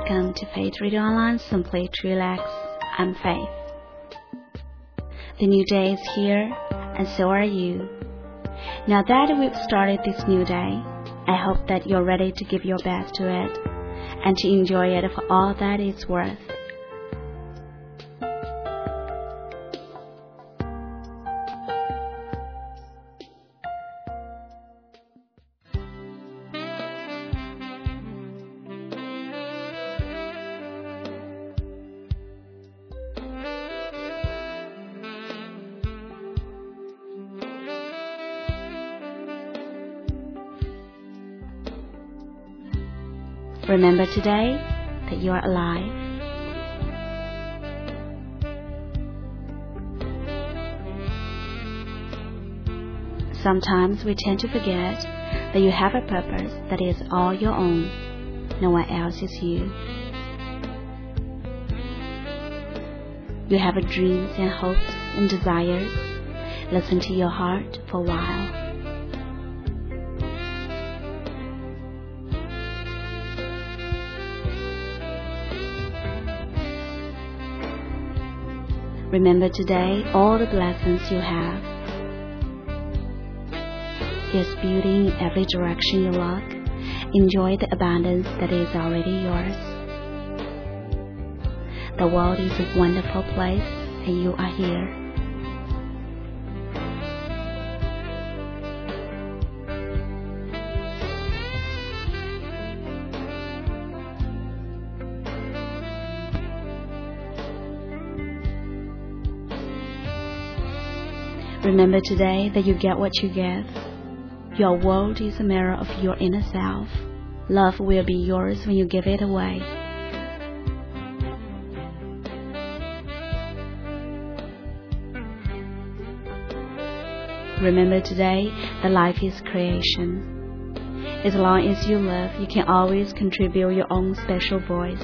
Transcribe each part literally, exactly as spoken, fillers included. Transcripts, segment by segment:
Welcome to Faith Radio Online, simply to relax. I'm Faith. The new day is here, and so are you. Now that we've started this new day, I hope that you're ready to give your best to it and to enjoy it for all that it's worth. Remember today that you are alive. Sometimes we tend to forget that you have a purpose that is all your own. No one else is you. You have dreams and hopes and desires. Listen to your heart for a while. Remember today all the blessings you have. There's beauty in every direction you look. Enjoy the abundance that is already yours. The world is a wonderful place, and you are here. Remember today that you get what you give. Your world is a mirror of your inner self. Love will be yours when you give it away. Remember today that life is creation. As long as you live, you can always contribute your own special voice.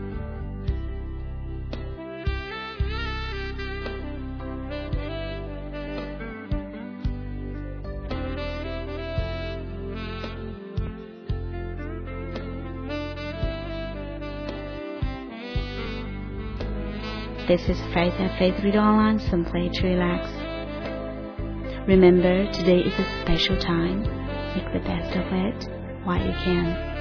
This is Faith at Faith Radio Online, simply to relax. Remember, today is a special time. Make the best of it while you can.